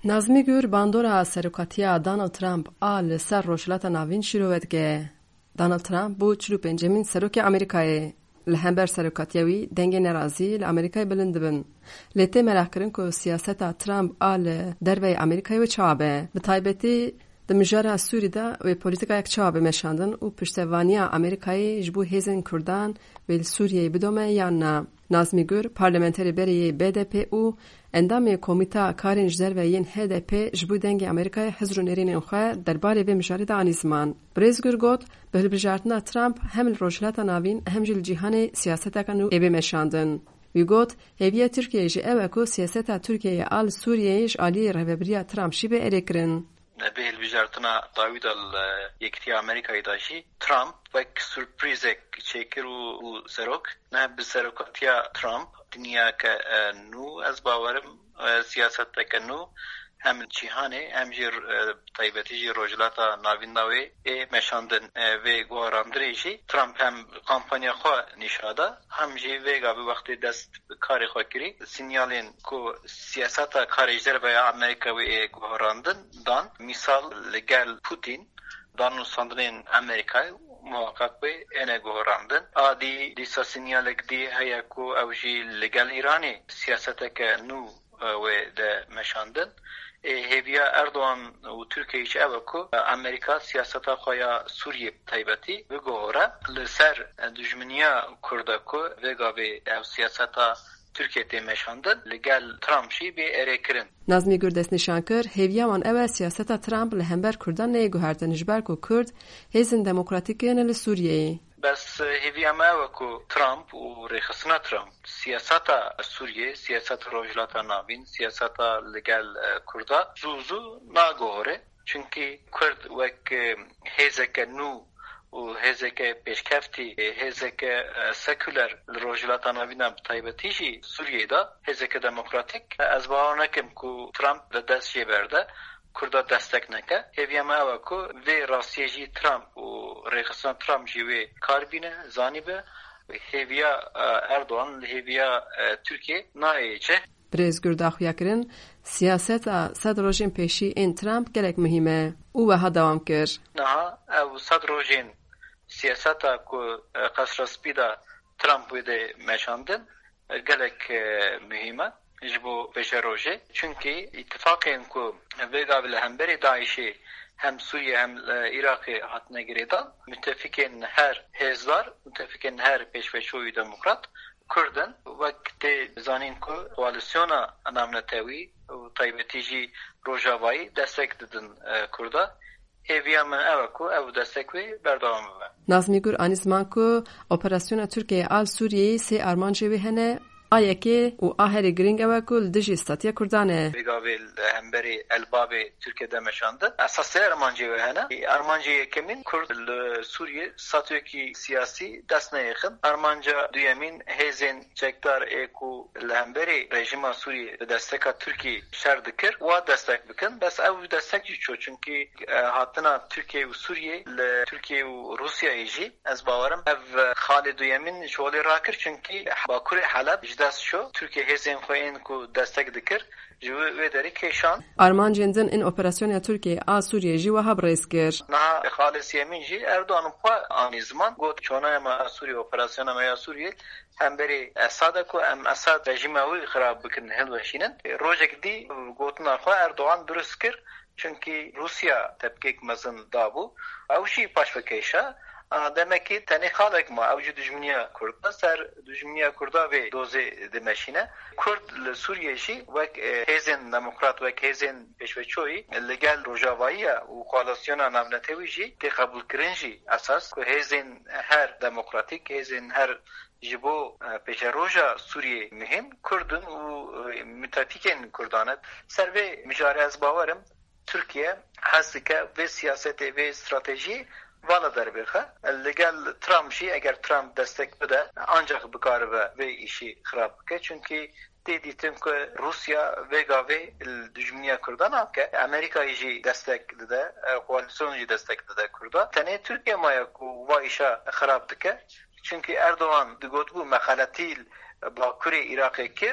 نظمی گور باندورا سرکاتیا دانالد ترامپ آل سر روشلات ناوین شروعت که دانالد ترامپ بو 45مین سروک امریکای لهمبر سرکاتیوی دنگ نرازی لامریکای بلند بن لیته مراح کرن که سیاست ترامپ آل دروی امریکای و چابه به تایبتی دمجارا سوری دا و پولیتیکا یک چابه مشاندن و پشتوانیا امریکای جبو هیزن کردان و سوریه بدومه یا نه. نظمی گور پارلمانتری بری BDP او اندام کمیته کارین جدروین HDP جبو دنگ امریکای حزر نرین خواه درباره و مجاری دا آنیزمان. بریز گور گوت به بجارتنا ترامپ هم روشلات ناوین هم جل جهان سیاست کنو ایبه مشاندن. وی گوت هیویا ترکیه جه اوه کو سیاست ترکیه آل سوریه اش آلی رهبریا ترامپ شی به ارکرن. به الوزارتنا داوید یکتی آمریکایی داشی ترامپ وک سورپریزک چکر و سرک نه به سرکاتیا ترامپ دنیا که نو از باورم سیاست تکنو هم جهانه هم جر طیبتی جی روجلاتا ناوینداوی مشاندن و گوهراندریشی ترامپ هم کامپانیا خواه نشاده هم جی ویگا به وقت دست کاری خواه کری سینیالین که سیاست کاریجدر به امریکا و گوهراندن دان مثال لگل پوتین دانو ساندرین امریکای محقق به اینه گوهراندن آدی دیسا سینیالک دی هیا که اوجی لگل ایرانی سیاست که نو و ده مشاندن هیویا اردوان و ترکیه ایچ اوکو امریکا سیاستا خواه سوریه تایبتی و گوهره لسر دجمنیا کردکو و گاوه او سیاستا ترکیه تیمشاندن لگل ترامپشی به اره کرن. نظمی گردست نشان کر هیویا من او سیاستا ترامپ لهمبر کردن نیگوهردن جبر کو کرد هیزن دموکراتیکین لسوریه. بس هیوی اما وکو ترامپ و ریخسنا ترامپ سیاستا سوریه سیاست روجلاتا ناوین سیاستا لگل کردا زوزو ناگوهره چونکی کرد وک هیزک نو و هیزک پیشکفتی هیزک سکولر روجلاتا ناوینا بطایبتیشی سوریه دا هیزک دموکراتیک از باورنکم که ترامپ دست جه برده کردا دستک نکه هیوی ما اوکو و راستیجی ترامپ و ریخستان ترامپ جیوی کاربینه زانیبه هیویا اردوان هیویا ترکیه نایچه بریز گرده خویا کرن سیاست صد روژین پیشی این ترامپ گلک مهمه او به ها دوام کر نه او صد روژین سیاست که قصر سپیدا ترامپ ویده مشاندن گلک مهمه جبو بشه روژه چونکه اتفاق این که ویگا بله هم بری داعشی هم سوریه هم عراق حت نگریدان متفقین هر هزار متفقین هر پیشوی دموکرات کردن وقت زانین که کوالسیونا نامنتوی و طیبتیجی روژاوایی دستک دادن کرده هیویا من اوکو او دستکوی بردوام بود. نظمی گر آنیزمان که اپراسیون ترکیه آل سوریه سی آرمانجوی هنه آیا که او آهر گرینگ و کل دژی استاتیا کردانه. بیگاویل همبری الباب ترکیه دمشاندن. اساس ارمانجی و هنه. ارمانجی کمین کرد سوریه ساتوکی سیاسی دست نیخن. ارمانجا دویمین هزین چکدار اکو همبری رژیم سوریه دستک ترکیه شرد کرد و دستک بکن. بس او دستک چو چونکی هاتنا ترکیه و سوریه ترکیه و روسیه ایجی از باورم او خالد دویمین شوالی را کرد چونکی باکور حلب دست شو ترکیه هزین خوین کو دستک دکر جو و داری کشان آرمان جندن این اپراسیون ترکیه آ سوریه جی و هب رئیس گر نه خالص یمین جی اردوان پا آنیزمان گفت چونه ما سوریه اپراسیون ما سوریه هم بری اساد کو ام اساد رژیم اوی خراب بکن هلوشینن روزک دی گفتن خو اردوان درست کر چونکی روسیا تبکیک مزن دابو او شی پاشفکیشا demek ki tane halk mı avcı düşmaniye Kürt'ta ser düşmaniye Kürt'a ve doze demeşine Kürt Suriyeşi ve hezen demokrat ve hezen peşveçoyi legal rojavaya u koalisyona navnetevici te kabul kırınji asas ku hezen her demokratik hezen her jibo peşeroja Suriye mühim Kürt'ün u müttafiken Kürt'anet ser ve mücadele az bavarım Türkiye hasika ve siyasete ve strateji Valla derbexe, legal Trump'şi eğer Trump destek bide ancak bikare ve işi xarab bike. Çünkü dediğim ki Rusya ve düşmaniye Kürdan ki Amerika'yı destek dede, koalisyonu destek dede Kürda. Tane Türkiye maya ku va işe xarab dike. Çünkü Erdoğan digot bu mekalatil Bakuri Irak'e kir.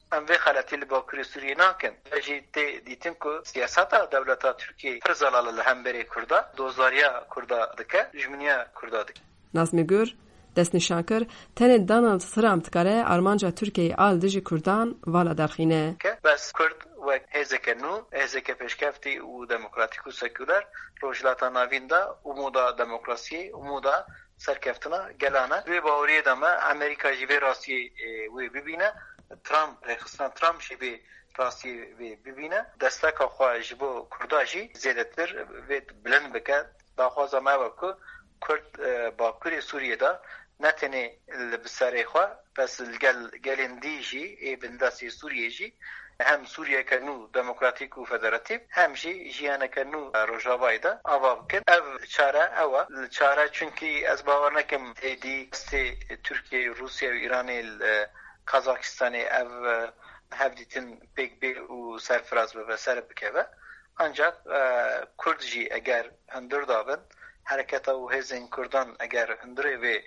ام وی خلطی لباکری سوریه ناکن اجی دیتن که سیاستا دولتا ترکیه پر زلال لهمبری کردا دوزاریا کردا دکه جمنیا کردا دکه نظمی گر دست نشان کر تن دانالد ترامپ تکاره آرمانجا ترکیه آل دژی کردان والا درخینه بس کرد و هزک نو هزک پیشکفتی و دموکراتیک و سکولر روجلاتا ناویندا umuda دموکراسی umuda سرکفتنا گلانه وی باوری دما امریکا جیبه راستی وی ببینه ترامپ رخصتان ترامپ جیبه راستی وی ببینه دستک خو جبو کرداجی زیادتر و بلند بکه داخوازا ما وکو کرد باکوری سوریه دا نتنی لبساره خو بس گلندی جی بنداسی سوریه جی هم سوریه کنو دموکراتیک و فدراتیو هم جیانه کنو روجاوای دا آوا بکن او چاره چونکی از باور نکم دی ترکیه روسیه و ایران کازاکستان او هفدیتن پیک بی و سرفراز به سر بکوه ancak Kurdji eğer hındır dabın hareketa u hezin Kurdan eğer hındırı ve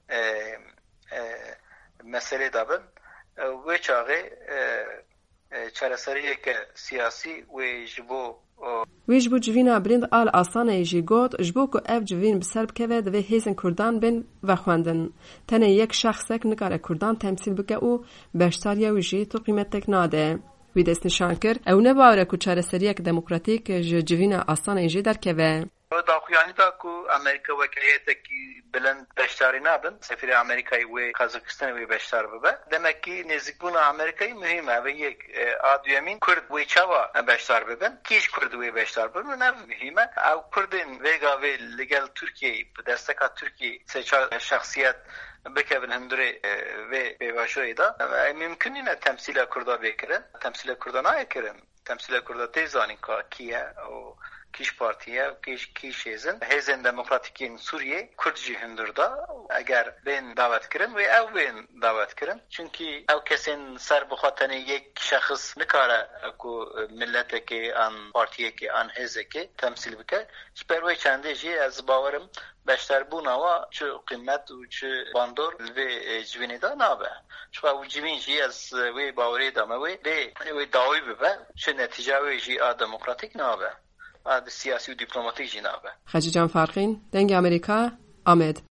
mesele dabın ve çağı çareseriye ke siyasi ve jibo وی جبو جوینا برند آل آسانه جی گوت جبو کو اف جوین بسر بکوه دوی هیزن کردان بین و خواندن تنه یک شخصک نکاره کردان تمثیل بکه او بشتاریا و جی تو قیمتک ناده وی دست نشان کر او نباوره کو چارەسەریەک دموکراتیک جوینا آسانه جی درکوه داخویانی دا کو امریکا وکیلیتکی بلند بشتاری نابن سفیر امریکایی و کازاکستان و بشتار ببه demek ki نزدیکبوون امریکایی مهمه و یک آدویمین کرد و چاوا بشتار ببن کیش کرد و بشتار ببن نه مهمه او کردین ویگا و لگل ترکیه دستکا ترکیه سه شخصیت بکبن هندره و بیواشوی دا ممکنی نه تمثیل کردا بکرن تمثیل کردا نایکرن تمثیل کردا تیزانی که کیه و کیش پارتیه کیش هزن دموکراتیکین سوریه کردجی هندردا اگر بین دعوت کرن و او بین دعوت کرن چونکی او کسین سر بخاطر یک شخص نکاره کو ملت که آن پارتیه که آن هزه که تمثیل بکه سپروی چنده جی از باورم بشتر بونا و چه قیمت و چه باندور و جوینی دا نابه چون او جوین جی از وی باوری دامه وی داوی ببه چه نتیجه وی جی دموکراتیک نابه سیاسی و دیپلماتیک جنابه خجیجان فرقین دنگ امریکا آمد